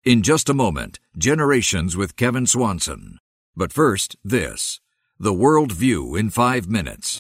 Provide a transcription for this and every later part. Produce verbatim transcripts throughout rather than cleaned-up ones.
In just a moment, Generations with Kevin Swanson. But first, this. The World View in five minutes.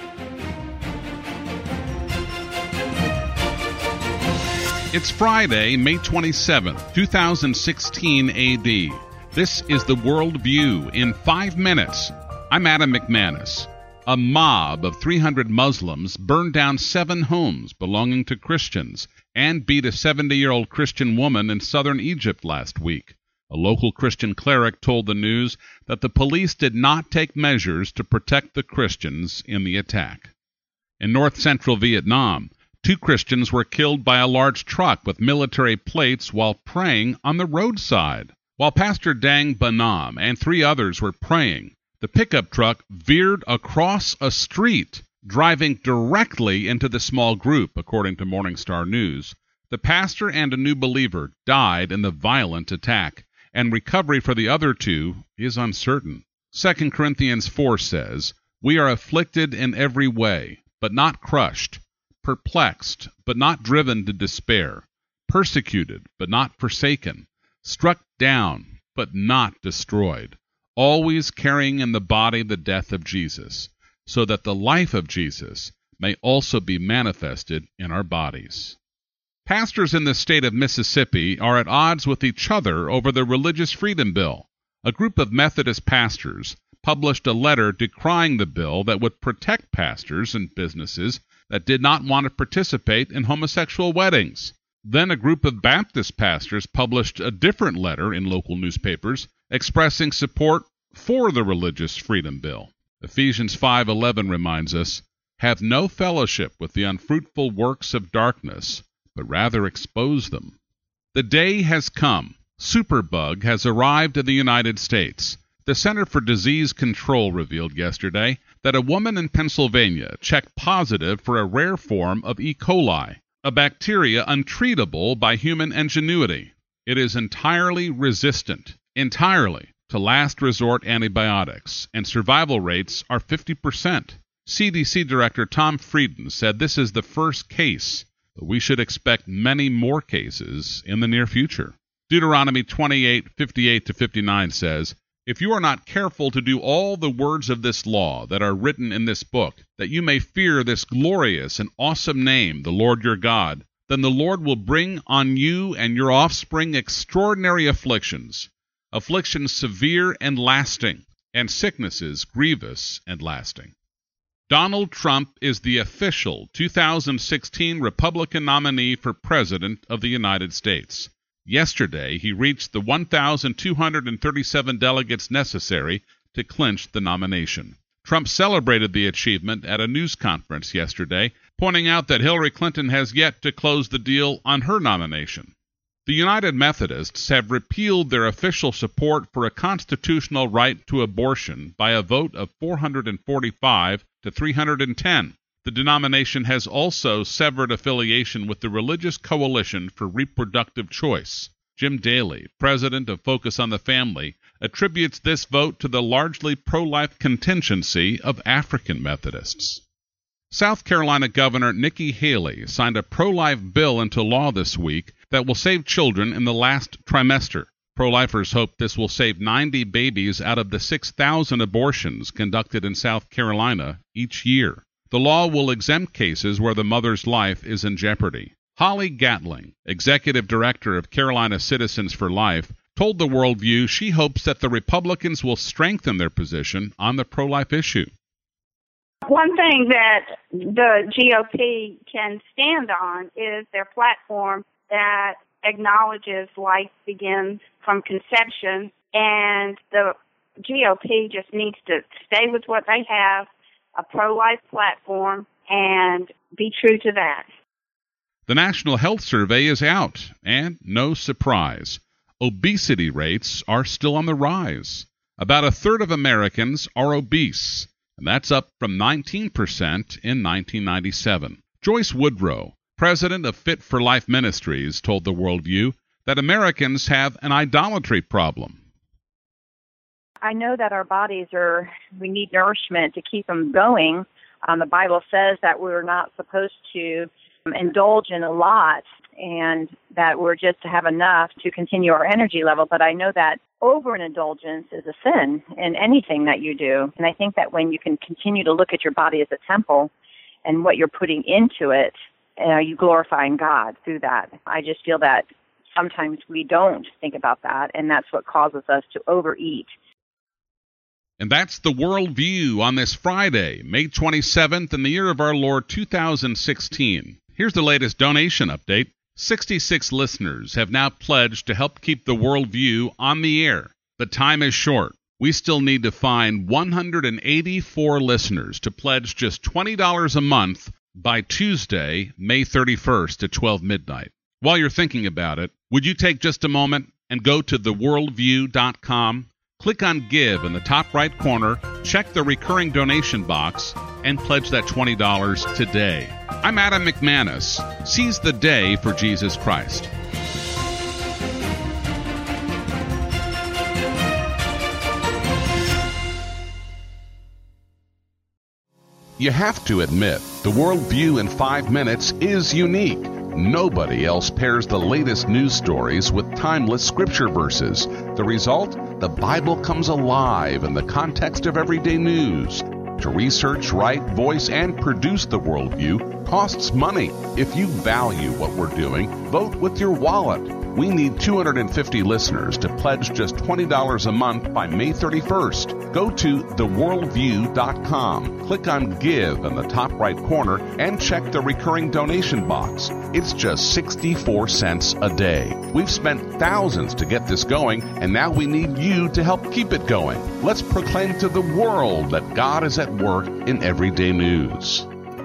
It's Friday, May twenty-seventh, two thousand sixteen A D. This is The World View in five minutes. I'm Adam McManus. A mob of three hundred Muslims burned down seven homes belonging to Christians and beat a seventy-year-old Christian woman in southern Egypt last week. A local Christian cleric told the news that the police did not take measures to protect the Christians in the attack. In north-central Vietnam, two Christians were killed by a large truck with military plates while praying on the roadside. While Pastor Dang Banam and three others were praying, the pickup truck veered across a street, driving directly into the small group, according to Morningstar News. The pastor and a new believer died in the violent attack, and recovery for the other two is uncertain. Second Corinthians four says, "We are afflicted in every way, but not crushed, perplexed, but not driven to despair, persecuted, but not forsaken, struck down, but not destroyed, always carrying in the body the death of Jesus, so that the life of Jesus may also be manifested in our bodies." Pastors in the state of Mississippi are at odds with each other over the Religious Freedom Bill. A group of Methodist pastors published a letter decrying the bill that would protect pastors and businesses that did not want to participate in homosexual weddings. Then a group of Baptist pastors published a different letter in local newspapers expressing support for the Religious Freedom Bill. Ephesians five eleven reminds us, "Have no fellowship with the unfruitful works of darkness, but rather expose them." The day has come. Superbug has arrived in the United States. The Center for Disease Control revealed yesterday that a woman in Pennsylvania checked positive for a rare form of E. coli, a bacteria untreatable by human ingenuity. It is entirely resistant, entirely, to last resort antibiotics, and survival rates are fifty percent. C D C Director Tom Frieden said this is the first case, but we should expect many more cases in the near future. Deuteronomy twenty-eight fifty-eight to fifty-nine says, "If you are not careful to do all the words of this law that are written in this book, that you may fear this glorious and awesome name, the Lord your God, then the Lord will bring on you and your offspring extraordinary afflictions, afflictions severe and lasting, and sicknesses grievous and lasting." Donald Trump is the official two thousand sixteen Republican nominee for President of the United States. Yesterday, he reached the one thousand two hundred thirty-seven delegates necessary to clinch the nomination. Trump celebrated the achievement at a news conference yesterday, pointing out that Hillary Clinton has yet to close the deal on her nomination. The United Methodists have repealed their official support for a constitutional right to abortion by a vote of four hundred forty-five to three hundred ten. The denomination has also severed affiliation with the Religious Coalition for Reproductive Choice. Jim Daly, president of Focus on the Family, attributes this vote to the largely pro-life contingency of African Methodists. South Carolina Governor Nikki Haley signed a pro-life bill into law this week that will save children in the last trimester. Pro-lifers hope this will save ninety babies out of the six thousand abortions conducted in South Carolina each year. The law will exempt cases where the mother's life is in jeopardy. Holly Gatling, executive director of Carolina Citizens for Life, told the Worldview she hopes that the Republicans will strengthen their position on the pro-life issue. One thing that the G O P can stand on is their platform that acknowledges life begins from conception, and the G O P just needs to stay with what they have, a pro-life platform, and be true to that. The National Health Survey is out, and no surprise, obesity rates are still on the rise. About a third of Americans are obese, and that's up from nineteen percent in nineteen ninety-seven. Joyce Woodrow, president of Fit for Life Ministries, told the Worldview that Americans have an idolatry problem. I know that our bodies are, we need nourishment to keep them going. Um, the Bible says that we're not supposed to um, indulge in a lot. and that we're just to have enough to continue our energy level. But I know that over an indulgence is a sin in anything that you do. And I think that when you can continue to look at your body as a temple and what you're putting into it, uh, you glorifying God through that. I just feel that sometimes we don't think about that, and that's what causes us to overeat. And that's the Worldview on this Friday, May twenty-seventh, in the year of our Lord two thousand sixteen. Here's the latest donation update. sixty-six listeners have now pledged to help keep the Worldview on the air. The time is short. We still need to find one hundred eighty-four listeners to pledge just twenty dollars a month by Tuesday, May thirty-first at twelve midnight. While you're thinking about it, would you take just a moment and go to the worldview dot com? Click on Give in the top right corner, check the recurring donation box, and pledge that twenty dollars today. I'm Adam McManus. Seize the day for Jesus Christ. You have to admit, the Worldview in five minutes is unique. Nobody else pairs the latest news stories with timeless scripture verses. The result? The Bible comes alive in the context of everyday news. To research, write, voice, and produce the Worldview costs money. If you value what we're doing, vote with your wallet. We need two hundred fifty listeners to pledge just twenty dollars a month by May thirty-first. Go to the worldview dot com, click on Give in the top right corner, and check the recurring donation box. It's just sixty-four cents a day. We've spent thousands to get this going, and now we need you to help keep it going. Let's proclaim to the world that God is at work in everyday news.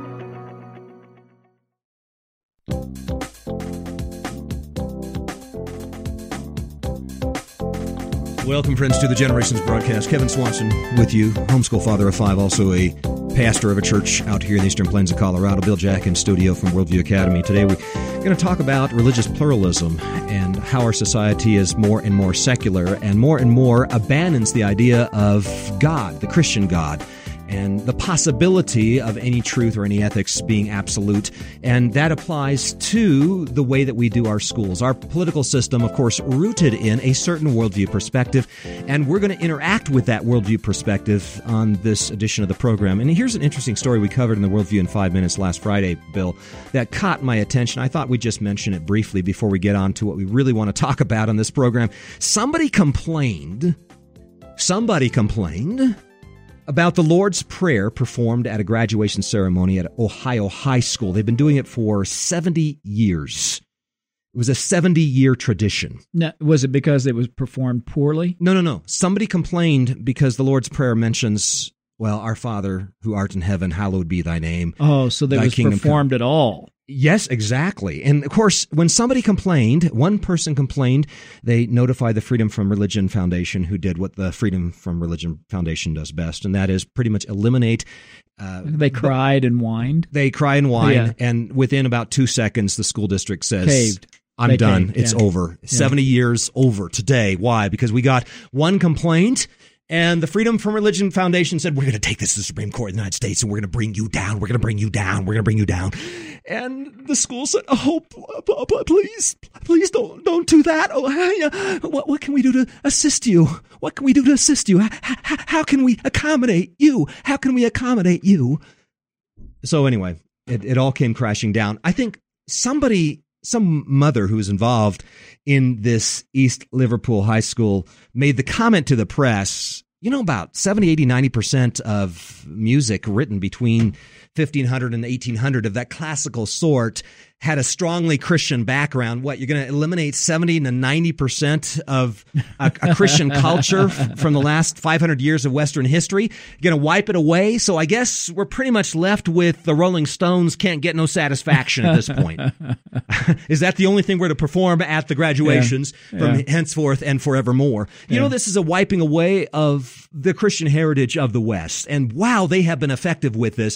Welcome, friends, to the Generations broadcast. Kevin Swanson with you, homeschool father of five, also a pastor of a church out here in the Eastern Plains of Colorado. Bill Jack in studio from Worldview Academy. Today we're going to talk about religious pluralism and how our society is more and more secular and more and more abandons the idea of God, the Christian God, and the possibility of any truth or any ethics being absolute. And that applies to the way that we do our schools. Our political system, of course, rooted in a certain worldview perspective. And we're going to interact with that worldview perspective on this edition of the program. And here's an interesting story we covered in the Worldview in five minutes last Friday, Bill, that caught my attention. I thought we'd just mention it briefly before we get on to what we really want to talk about on this program. Somebody complained, somebody complained about the Lord's Prayer performed at a graduation ceremony at Ohio High School. They've been doing it for seventy years. It was a seventy-year tradition. Now, was it because it was performed poorly? No, no, no. Somebody complained because the Lord's Prayer mentions, well, our Father who art in heaven, hallowed be thy name. Oh, so that was performed come. at all. Yes, exactly. And of course, when somebody complained, one person complained, they notified the Freedom from Religion Foundation, who did what the Freedom from Religion Foundation does best, and that is pretty much eliminate. Uh, they cried and whined. They cry and whine, yeah. and within about two seconds, the school district says, Caved. I'm they done. caved, It's yeah. over. Yeah. seventy years over today. Why? Because we got one complaint. And the Freedom from Religion Foundation said, we're going to take this to the Supreme Court of the United States and we're going to bring you down. We're going to bring you down. We're going to bring you down. And the school said, oh, please, please don't, don't do that. Oh, what, what can we do to assist you? What can we do to assist you? How, how, how can we accommodate you? How can we accommodate you? So anyway, it, it all came crashing down. I think somebody, some mother who was involved in this East Liverpool High School made the comment to the press, you know, about seventy, eighty, ninety percent of music written between fifteen hundred and eighteen hundred of that classical sort had a strongly Christian background. What, you're going to eliminate seventy to ninety percent of a, a Christian culture f- from the last five hundred years of Western history? You're going to wipe it away? So I guess we're pretty much left with the Rolling Stones Can't Get No Satisfaction at this point. Is that the only thing we're to perform at the graduations yeah. from yeah. henceforth and forevermore? You yeah. know, this is a wiping away of the Christian heritage of the West. And wow, they have been effective with this.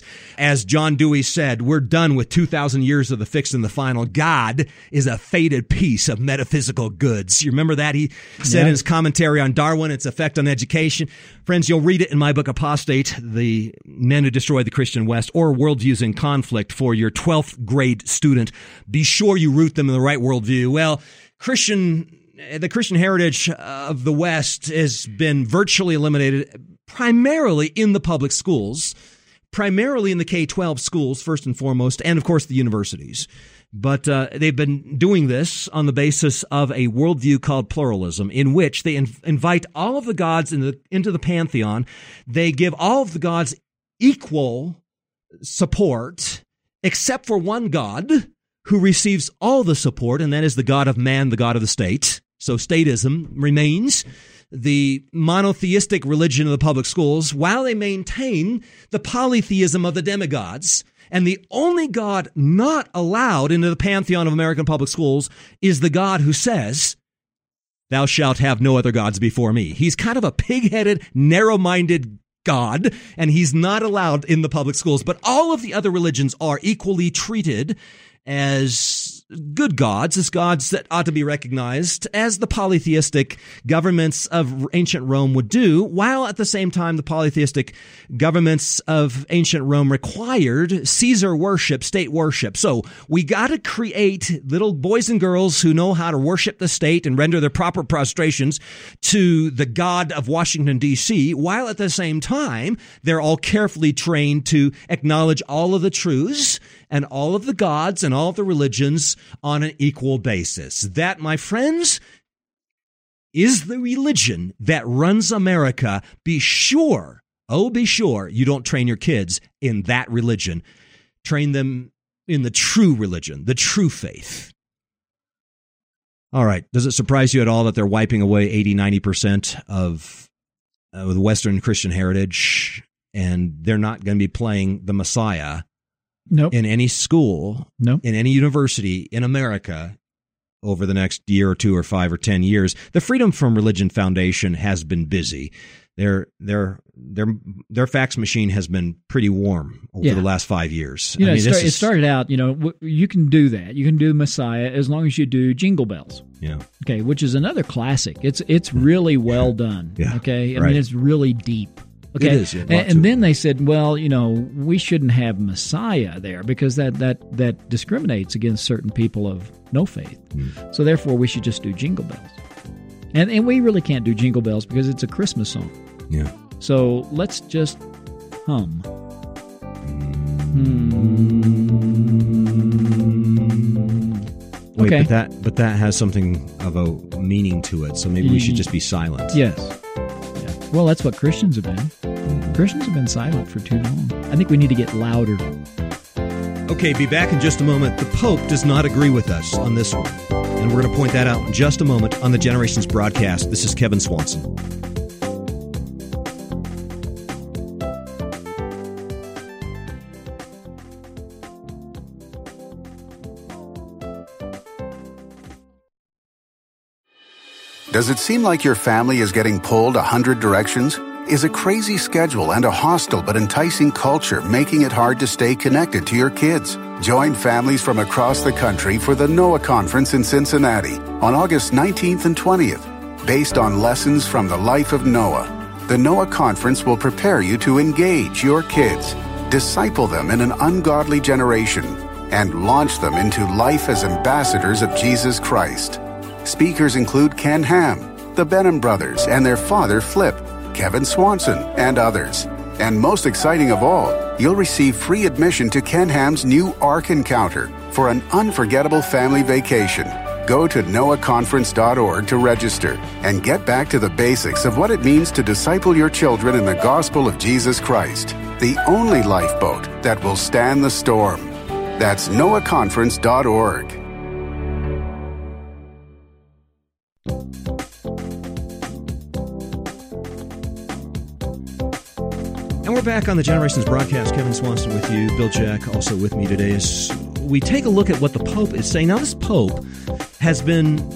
as John Dewey said, we're done with two thousand years of the fixed and the final. God is a faded piece of metaphysical goods. You remember that? He said yeah. in his commentary on Darwin, its effect on education. Friends, you'll read it in my book, Apostate, The Men Who Destroyed the Christian West, or Worldviews in Conflict for your twelfth grade student. Be sure you root them in the right worldview. Well, Christian, the Christian heritage of the West has been virtually eliminated primarily in the public schools, primarily in the K twelve schools, first and foremost, and of course the universities. But uh, they've been doing this on the basis of a worldview called pluralism, in which they inv- invite all of the gods in the, into the pantheon. They give all of the gods equal support, except for one God who receives all the support, and that is the God of man, the God of the state. So statism remains the monotheistic religion of the public schools, while they maintain the polytheism of the demigods. And the only God not allowed into the pantheon of American public schools is the God who says, thou shalt have no other gods before me. He's kind of a pig-headed, narrow-minded God, and he's not allowed in the public schools. But all of the other religions are equally treated as good gods, as gods that ought to be recognized, as the polytheistic governments of ancient Rome would do, while at the same time the polytheistic governments of ancient Rome required Caesar worship, state worship. So we got to create little boys and girls who know how to worship the state and render their proper prostrations to the God of Washington, D C, while at the same time they're all carefully trained to acknowledge all of the truths and all of the gods and all of the religions on an equal basis. That, my friends, is the religion that runs America. Be sure, oh, be sure you don't train your kids in that religion. Train them in the true religion, the true faith. All right. Does it surprise you at all that they're wiping away eighty, ninety percent of uh, the Western Christian heritage, and they're not going to be playing the Messiah Nope. in any school, nope. in any university in America over the next year or two or five or ten years? The Freedom from Religion Foundation has been busy. Their their their their fax machine has been pretty warm over yeah. the last five years. You know, I mean, it, start, is, it started out, you know, w- you can do that. You can do Messiah as long as you do Jingle Bells. Yeah. Okay, which is another classic. It's it's really well done. Yeah. Okay, I right. mean, it's really deep. Okay. It is, yeah, and, and then they said, well, you know, we shouldn't have Messiah there because that, that, that discriminates against certain people of no faith. Mm. So therefore, we should just do Jingle Bells. And and we really can't do Jingle Bells because it's a Christmas song. Yeah. So let's just hum. Mm. Hmm. Wait, Okay. but that but that has something of a meaning to it. So maybe we should just be silent. Yes. Well, that's what Christians have been. Mm-hmm. Christians have been silent for too long. I think we need to get louder. Okay, be back in just a moment. The Pope does not agree with us on this one. And we're going to point that out in just a moment on the Generations broadcast. This is Kevin Swanson. Does it seem like your family is getting pulled a hundred directions? Is a crazy schedule and a hostile but enticing culture making it hard to stay connected to your kids? Join families from across the country for the Noah Conference in Cincinnati on August nineteenth and twentieth. Based on lessons from the life of Noah, the Noah Conference will prepare you to engage your kids, disciple them in an ungodly generation, and launch them into life as ambassadors of Jesus Christ. Speakers include Ken Ham, the Benham brothers, and their father Flip, Kevin Swanson, and others. And most exciting of all, you'll receive free admission to Ken Ham's new Ark Encounter for an unforgettable family vacation. Go to noah conference dot org to register and get back to the basics of what it means to disciple your children in the gospel of Jesus Christ, the only lifeboat that will stand the storm. That's noah conference dot org. And we're back on the Generations broadcast. Kevin Swanson with you. Bill Jack also with me today as we take a look at what the Pope is saying. Now, this Pope has been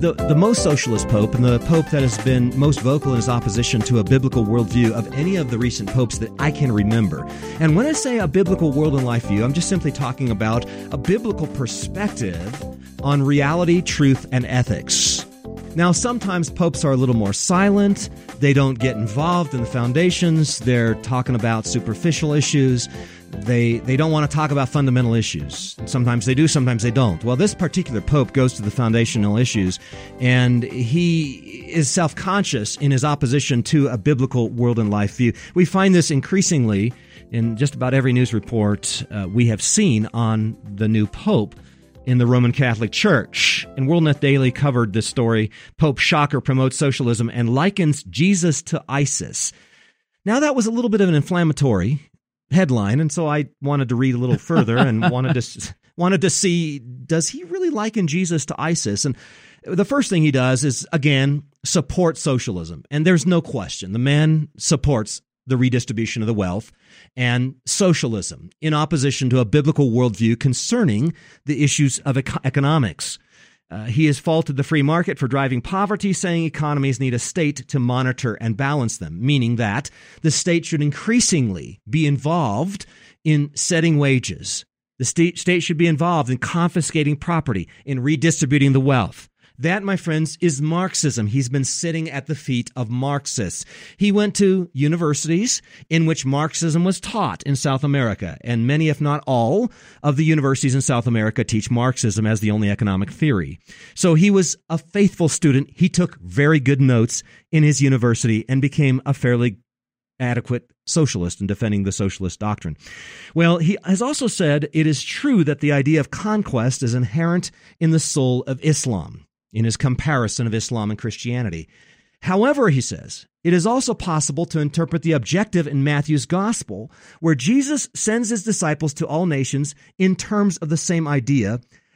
the, the most socialist pope and the pope that has been most vocal in his opposition to a biblical worldview of any of the recent popes that I can remember. And when I say a biblical world and life view, I'm just simply talking about a biblical perspective on reality, truth, and ethics. Now, sometimes popes are a little more silent. They don't get involved in the foundations. They're talking about superficial issues. They they don't want to talk about fundamental issues. Sometimes they do, sometimes they don't. Well, this particular pope goes to the foundational issues, and he is self-conscious in his opposition to a biblical world and life view. We find this increasingly in just about every news report uh, we have seen on the new pope in the Roman Catholic Church. And WorldNet Daily covered this story. Pope Shocker promotes socialism and likens Jesus to ISIS. Now, that was a little bit of an inflammatory headline, and so I wanted to read a little further and wanted to wanted to see, does he really liken Jesus to ISIS? And the first thing he does is, again, support socialism. And there's no question. The man supports the redistribution of the wealth and socialism in opposition to a biblical worldview concerning the issues of eco- economics. Uh, he has faulted the free market for driving poverty, saying economies need a state to monitor and balance them, meaning that the state should increasingly be involved in setting wages. The state, state should be involved in confiscating property, in redistributing the wealth. That, my friends, is Marxism. He's been sitting at the feet of Marxists. He went to universities in which Marxism was taught in South America, and many, if not all, of the universities in South America teach Marxism as the only economic theory. So he was a faithful student. He took very good notes in his university and became a fairly adequate socialist in defending the socialist doctrine. Well, he has also said it is true that the idea of conquest is inherent in the soul of Islam, in his comparison of Islam and Christianity. However, he says, it is also possible to interpret the objective in Matthew's gospel, where Jesus sends his disciples to all nations in terms of the same idea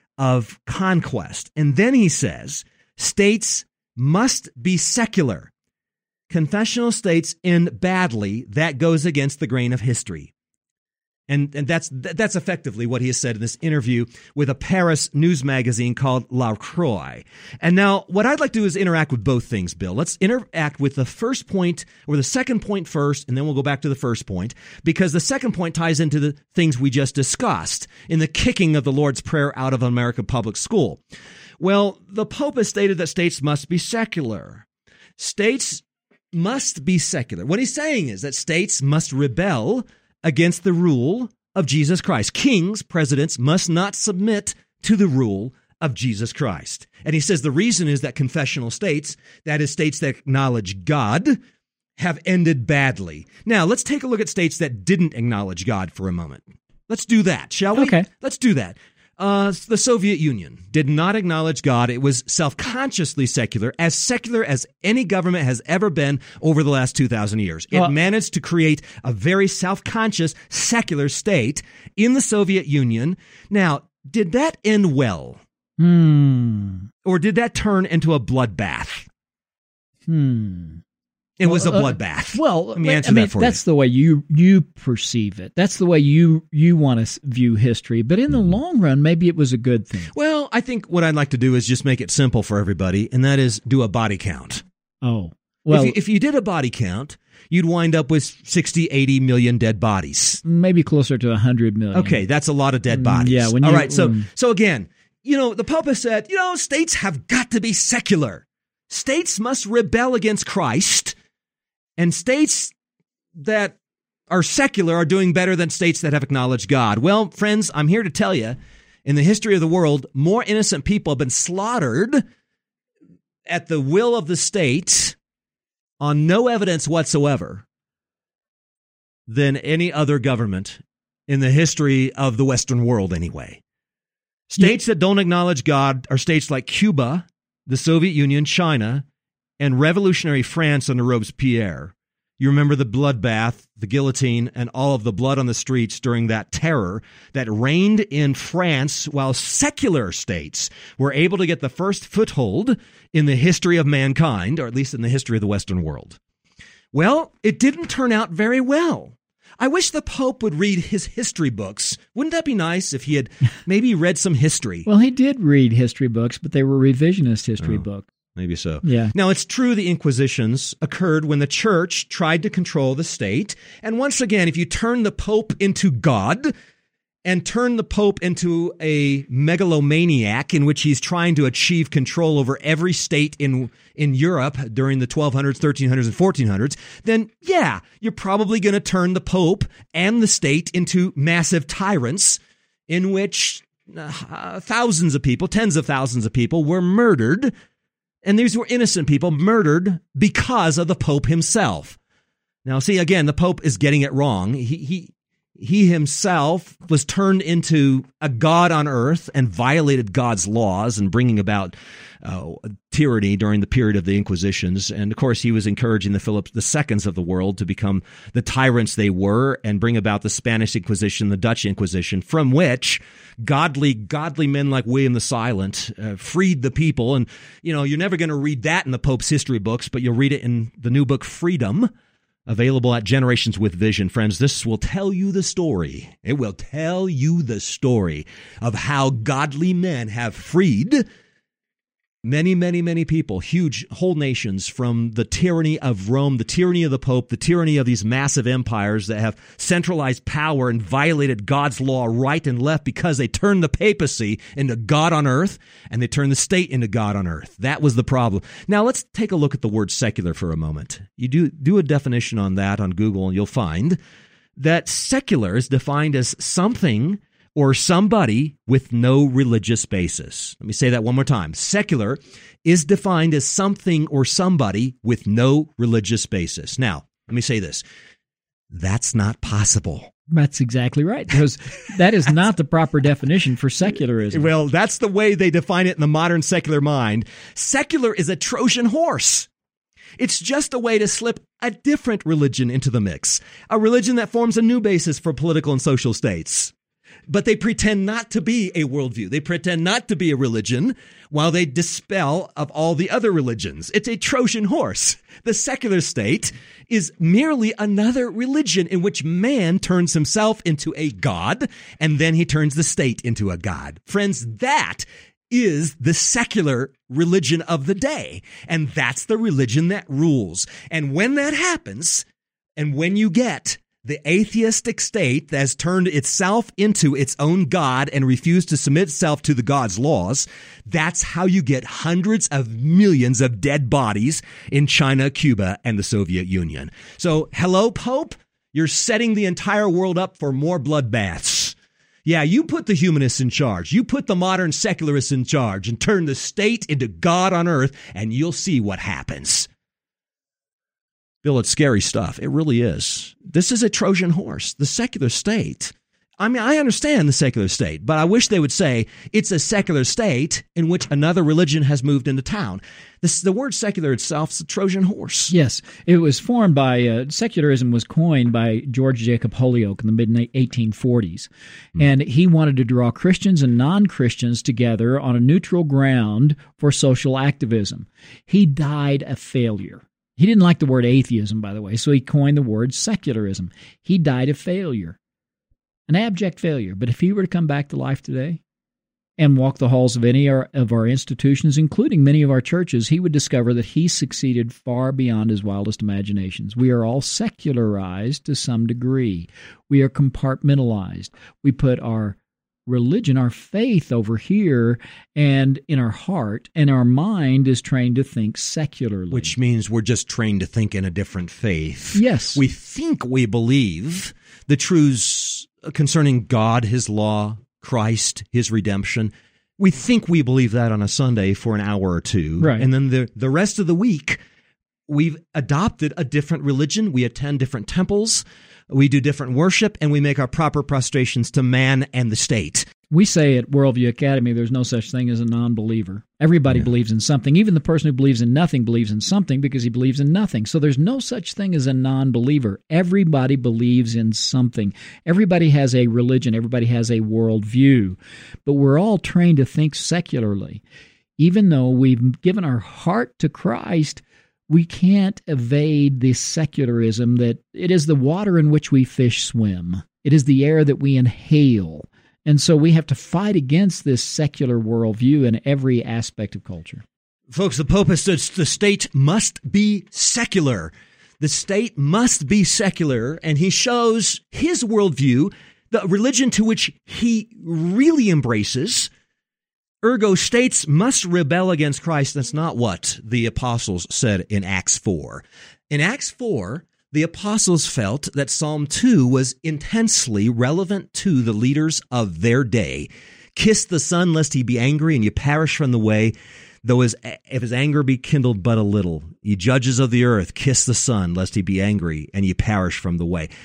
of conquest. And then he says, states must be secular. Confessional states end badly. That goes against the grain of history. And, and that's that's effectively what he has said in this interview with a Paris news magazine called La Croix. And now what I'd like to do is interact with both things, Bill. Let's interact with the first point or the second point first, and then we'll go back to the first point, because the second point ties into the things we just discussed in the kicking of the Lord's Prayer out of American public school. Well, the Pope has stated that states must be secular. States must be secular. What he's saying is that states must rebel against the rule of Jesus Christ. Kings, presidents, must not submit to the rule of Jesus Christ. And he says the reason is that confessional states, that is states that acknowledge God, have ended badly. Now, let's take a look at states that didn't acknowledge God for a moment. Let's do that, shall we? Okay. Let's do that. Uh, the Soviet Union did not acknowledge God. It was self-consciously secular, as secular as any government has ever been over the last two thousand years. It well, managed to create a very self-conscious, secular state in the Soviet Union. Now, did that end well? Hmm. Or did that turn into a bloodbath? Hmm. It well, was a uh, bloodbath. Well, let me answer I mean, that for that's you. the way you you perceive it. That's the way you you want to view history. But in the long run, maybe it was a good thing. Well, I think what I'd like to do is just make it simple for everybody, and that is do a body count. Oh, well, if you, if you did a body count, you'd wind up with sixty, eighty million dead bodies. Maybe closer to one hundred million. Okay, that's a lot of dead bodies. Yeah. When All you, right, so um, so again, you know, the Pope has said, you know, states have got to be secular. States must rebel against Christ. And states that are secular are doing better than states that have acknowledged God. Well, friends, I'm here to tell you, in the history of the world, more innocent people have been slaughtered at the will of the state on no evidence whatsoever than any other government in the history of the Western world anyway. States that don't acknowledge God are states like Cuba, the Soviet Union, China, and revolutionary France under Robespierre. You remember the bloodbath, the guillotine, and all of the blood on the streets during that terror that reigned in France while secular states were able to get the first foothold in the history of mankind, or at least in the history of the Western world. Well, it didn't turn out very well. I wish the Pope would read his history books. Wouldn't that be nice if he had maybe read some history? Well, he did read history books, but they were revisionist history Oh. books. Maybe so. Yeah. Now, it's true the Inquisitions occurred when the church tried to control the state. And once again, if you turn the Pope into God and turn the Pope into a megalomaniac in which he's trying to achieve control over every state in in Europe during the twelve hundreds, thirteen hundreds, and fourteen hundreds, then yeah, you're probably going to turn the Pope and the state into massive tyrants in which uh, thousands of people, tens of thousands of people were murdered. And these were innocent people murdered because of the Pope himself. Now, see, again, the Pope is getting it wrong. He he he himself was turned into a god on earth and violated God's laws and bringing about uh, tyranny during the period of the Inquisitions. And of course, he was encouraging the Philips the Seconds of the world to become the tyrants they were and bring about the Spanish Inquisition, the Dutch Inquisition, from which godly, godly men like William the Silent uh, freed the people. And, you know, you're never going to read that in the Pope's history books, but you'll read it in the new book, Freedom, available at Generations with Vision. Friends, this will tell you the story. It will tell you the story of how godly men have freed many, many, many people, huge whole nations from the tyranny of Rome, the tyranny of the Pope, the tyranny of these massive empires that have centralized power and violated God's law right and left because they turned the papacy into God on earth and they turned the state into God on earth. That was the problem. Now let's take a look at the word secular for a moment. You do do a definition on that on Google and you'll find that secular is defined as something or somebody with no religious basis. Let me say that one more time. Secular is defined as something or somebody with no religious basis. Now, let me say this. That's not possible. That's exactly right, because that is not the proper definition for secularism. Well, that's the way they define it in the modern secular mind. Secular is a Trojan horse. It's just a way to slip a different religion into the mix, a religion that forms a new basis for political and social states. But they pretend not to be a worldview. They pretend not to be a religion while they dispel of all the other religions. It's a Trojan horse. The secular state is merely another religion in which man turns himself into a god, and then he turns the state into a god. Friends, that is the secular religion of the day, and that's the religion that rules. And when that happens, and when you get the atheistic state that has turned itself into its own God and refused to submit itself to the God's laws, that's how you get hundreds of millions of dead bodies in China, Cuba, and the Soviet Union. So, hello, Pope, you're setting the entire world up for more bloodbaths. Yeah, you put the humanists in charge. You put the modern secularists in charge and turn the state into God on earth, and you'll see what happens. Bill, it's scary stuff. It really is. This is a Trojan horse, the secular state. I mean, I understand the secular state, but I wish they would say it's a secular state in which another religion has moved into town. This, the word secular itself is a Trojan horse. Yes, it was formed by, uh, secularism was coined by George Jacob Holyoake in the mid eighteen forties. Mm. And he wanted to draw Christians and non-Christians together on a neutral ground for social activism. He died a failure. He didn't like the word atheism, by the way, so he coined the word secularism. He died a failure, an abject failure. But if he were to come back to life today and walk the halls of any of our institutions, including many of our churches, he would discover that he succeeded far beyond his wildest imaginations. We are all secularized to some degree. We are compartmentalized. We put our religion, our faith over here and in our heart, and our mind is trained to think secularly. Which means we're just trained to think in a different faith. Yes. We think we believe the truths concerning God, His law, Christ, His redemption. We think we believe that on a Sunday for an hour or two. Right. And then the, the rest of the week, we've adopted a different religion. We attend different temples. We do different worship, and we make our proper prostrations to man and the state. We say at Worldview Academy there's no such thing as a non-believer. Everybody yeah. believes in something. Even the person who believes in nothing believes in something because he believes in nothing. So there's no such thing as a non-believer. Everybody believes in something. Everybody has a religion. Everybody has a worldview. But we're all trained to think secularly. Even though we've given our heart to Christ, we can't evade the secularism that it is the water in which we fish swim. It is the air that we inhale. And so we have to fight against this secular worldview in every aspect of culture. Folks, the Pope has said the state must be secular. The state must be secular, and he shows his worldview, the religion to which he really embraces. Ergo, states must rebel against Christ. That's not what the apostles said in Acts four. In Acts four, the apostles felt that Psalm two was intensely relevant to the leaders of their day. Kiss the Son, lest he be angry, and you perish from the way, though his, if his anger be kindled but a little. Ye judges of the earth, kiss the Son, lest he be angry, and ye perish from the way.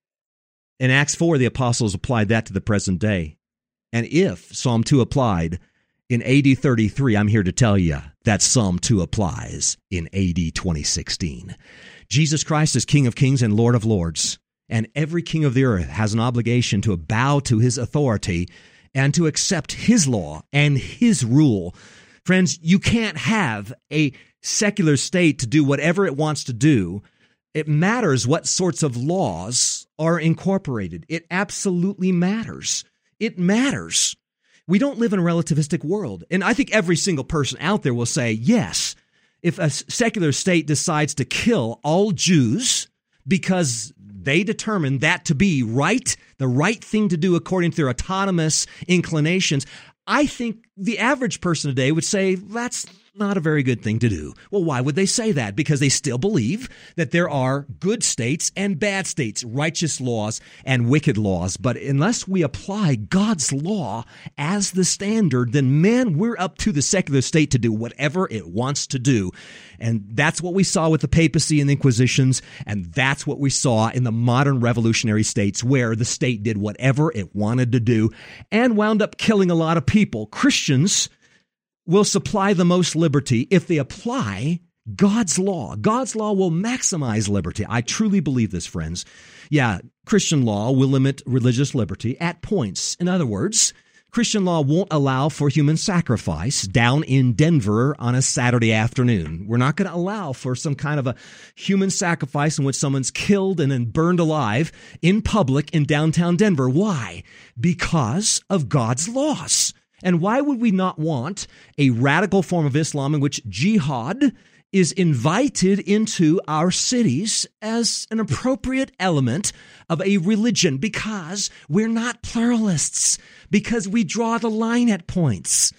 In Acts four, the apostles applied that to the present day. And if Psalm two applied in A D thirty-three, I'm here to tell you that Psalm two applies in A D twenty sixteen. Jesus Christ is King of kings and Lord of lords, and every king of the earth has an obligation to bow to his authority and to accept his law and his rule. Friends, you can't have a secular state to do whatever it wants to do. It matters what sorts of laws are incorporated. It absolutely matters. It matters. We don't live in a relativistic world. And I think every single person out there will say, yes, if a secular state decides to kill all Jews because they determine that to be right, the right thing to do according to their autonomous inclinations, I think the average person today would say that's not a very good thing to do. Well, why would they say that? Because they still believe that there are good states and bad states, righteous laws and wicked laws. But unless we apply God's law as the standard, then, man, we're up to the secular state to do whatever it wants to do. And that's what we saw with the papacy and the Inquisitions, and that's what we saw in the modern revolutionary states, where the state did whatever it wanted to do and wound up killing a lot of people. Christians will supply the most liberty if they apply God's law. God's law will maximize liberty. I truly believe this, friends. Yeah, Christian law will limit religious liberty at points. In other words, Christian law won't allow for human sacrifice down in Denver on a Saturday afternoon. We're not going to allow for some kind of a human sacrifice in which someone's killed and then burned alive in public in downtown Denver. Why? Because of God's laws. And why would we not want a radical form of Islam in which jihad is invited into our cities as an appropriate element of a religion? Because we're not pluralists, because we draw the line at points,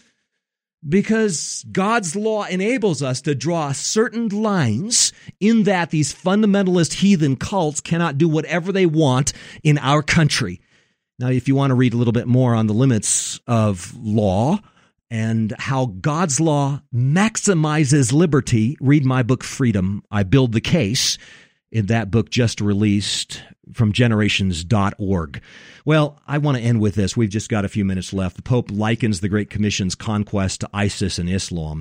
because God's law enables us to draw certain lines in that these fundamentalist heathen cults cannot do whatever they want in our country. Now, if you want to read a little bit more on the limits of law and how God's law maximizes liberty, read my book, Freedom. I Build the Case, in that book just released from generations dot org. Well, I want to end with this. We've just got a few minutes left. The Pope likens the Great Commission's conquest to ISIS and Islam.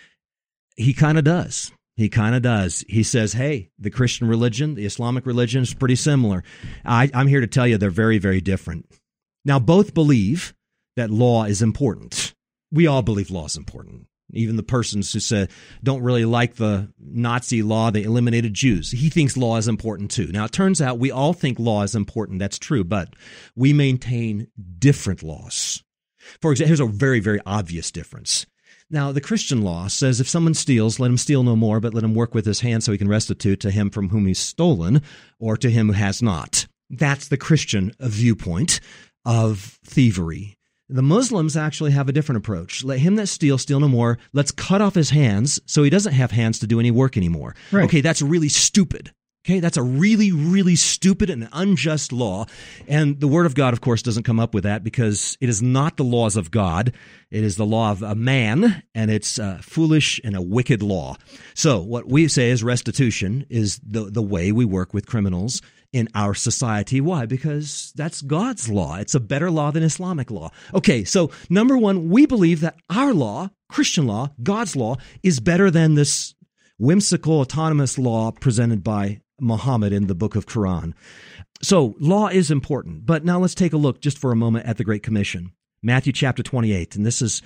He kind of does. He kind of does. He says, hey, the Christian religion, the Islamic religion is pretty similar. I, I'm here to tell you they're very, very different. Now, both believe that law is important. We all believe law is important. Even the persons who said don't really like the Nazi law, they eliminated Jews. He thinks law is important too. Now, it turns out we all think law is important. That's true, but we maintain different laws. For example, here's a very, very obvious difference. Now, the Christian law says if someone steals, let him steal no more, but let him work with his hand so he can restitute to him from whom he's stolen or to him who has not. That's the Christian viewpoint of thievery. The Muslims actually have a different approach. Let him that steals, steal no more. Let's cut off his hands so he doesn't have hands to do any work anymore. Right. Okay, that's really stupid. Okay, that's a really, really stupid and unjust law. And the Word of God, of course, doesn't come up with that because it is not the laws of God. It is the law of a man, and it's a foolish and a wicked law. So what we say is restitution is the, the way we work with criminals in our society. Why? Because that's God's law. It's a better law than Islamic law. Okay, so number one, we believe that our law, Christian law, God's law, is better than this whimsical autonomous law presented by Muhammad in the book of Quran. So law is important. But now let's take a look just for a moment at the Great Commission. Matthew chapter twenty-eight. And this is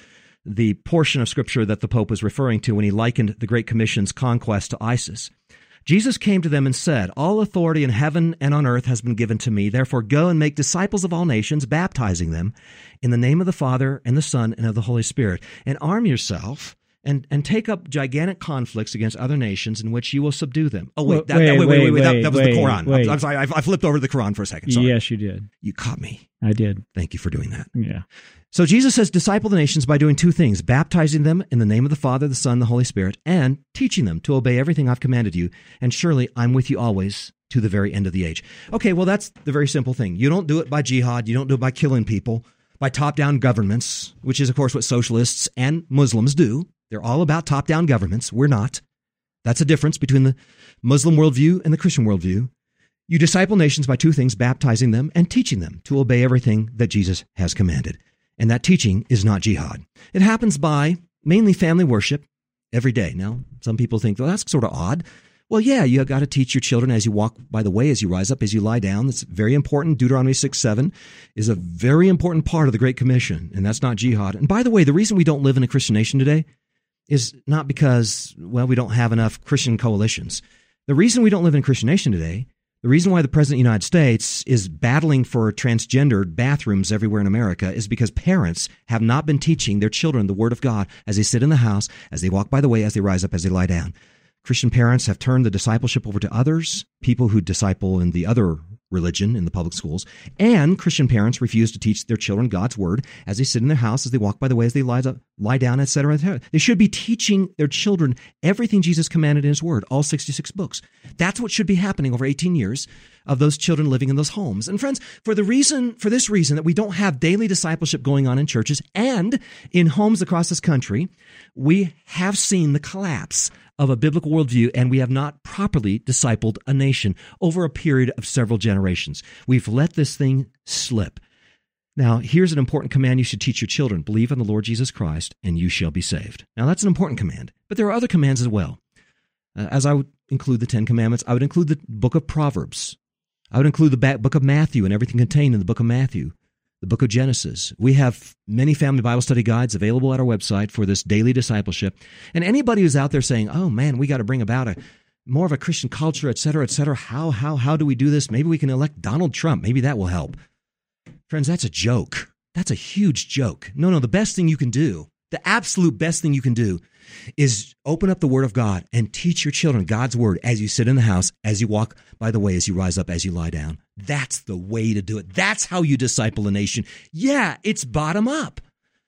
the portion of Scripture that the Pope was referring to when he likened the Great Commission's conquest to ISIS. Jesus came to them and said, "All authority in heaven and on earth has been given to me. Therefore go and make disciples of all nations, baptizing them in the name of the Father and the Son and of the Holy Spirit. And arm yourself and, and take up gigantic conflicts against other nations in which you will subdue them." Oh, wait, that, wait, that, wait, wait, wait, wait, wait, that, that was wait, the Quran. wait. I'm, I'm sorry, I, I flipped over to the Quran for a second. Sorry. Yes, you did. You caught me. I did. Thank you for doing that. Yeah. So Jesus says, disciple the nations by doing two things, baptizing them in the name of the Father, the Son, and the Holy Spirit, and teaching them to obey everything I've commanded you. And surely I'm with you always to the very end of the age. Okay, well, that's the very simple thing. You don't do it by jihad. You don't do it by killing people, by top-down governments, which is, of course, what socialists and Muslims do. They're all about top-down governments. We're not. That's a difference between the Muslim worldview and the Christian worldview. You disciple nations by two things, baptizing them and teaching them to obey everything that Jesus has commanded. And that teaching is not jihad. It happens by mainly family worship every day. Now, some people think, well, that's sort of odd. Well, yeah, you got to teach your children as you walk by the way, as you rise up, as you lie down. That's very important. Deuteronomy six seven is a very important part of the Great Commission, and that's not jihad. And by the way, the reason we don't live in a Christian nation today is not because, well, we don't have enough Christian coalitions. The reason we don't live in a Christian nation today, the reason why the President of the United States is battling for transgendered bathrooms everywhere in America is because parents have not been teaching their children the Word of God as they sit in the house, as they walk by the way, as they rise up, as they lie down. Christian parents have turned the discipleship over to others, people who disciple in the other religion in the public schools, and Christian parents refuse to teach their children God's Word as they sit in their house, as they walk by the way, as they lie, lie down, et cetera, et cetera. They should be teaching their children everything Jesus commanded in His Word, all sixty-six books. That's what should be happening over eighteen years of those children living in those homes. And friends, for the reason, for this reason that we don't have daily discipleship going on in churches and in homes across this country, we have seen the collapse of a biblical worldview, and we have not properly discipled a nation over a period of several generations. We've let this thing slip. Now, here's an important command you should teach your children. Believe on the Lord Jesus Christ, and you shall be saved. Now, that's an important command, but there are other commands as well. Uh, as I would include the Ten Commandments, I would include the book of Proverbs. I would include the book of Matthew and everything contained in the book of Matthew, the book of Genesis. We have many family Bible study guides available at our website for this daily discipleship. And anybody who's out there saying, oh man, we got to bring about a more of a Christian culture, et cetera, et cetera. How, how, how do we do this? Maybe we can elect Donald Trump. Maybe that will help. Friends, that's a joke. That's a huge joke. No, no, the best thing you can do, the absolute best thing you can do is open up the Word of God and teach your children God's Word as you sit in the house, as you walk by the way, as you rise up, as you lie down. That's the way to do it. That's how you disciple a nation. Yeah, it's bottom up.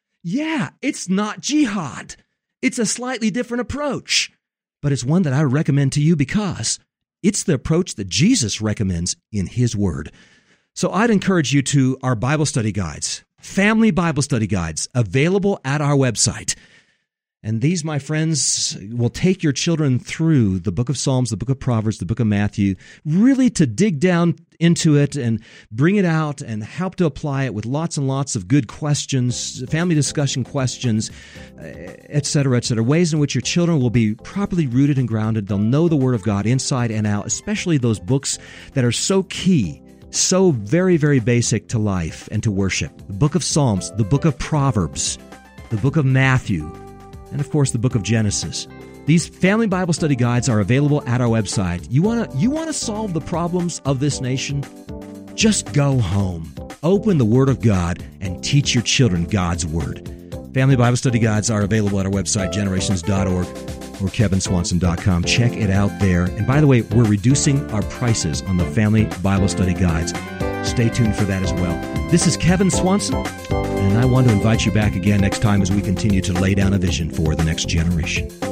Yeah, it's not jihad. It's a slightly different approach, but it's one that I would recommend to you because it's the approach that Jesus recommends in His Word. So I'd encourage you to our Bible study guides, family Bible study guides, available at our website. And these, my friends, will take your children through the book of Psalms, the book of Proverbs, the book of Matthew, really to dig down into it and bring it out and help to apply it with lots and lots of good questions, family discussion questions, et cetera, et cetera, ways in which your children will be properly rooted and grounded. They'll know the Word of God inside and out, especially those books that are so key, so very, very basic to life and to worship. The book of Psalms, the book of Proverbs, the book of Matthew, and of course, the book of Genesis. These family Bible study guides are available at our website. You want to you want to solve the problems of this nation? Just go home, open the Word of God, and teach your children God's Word. Family Bible study guides are available at our website, generations dot org or kevin swanson dot com. Check it out there. And by the way, we're reducing our prices on the family Bible study guides. Stay tuned for that as well. This is Kevin Swanson, and I want to invite you back again next time as we continue to lay down a vision for the next generation.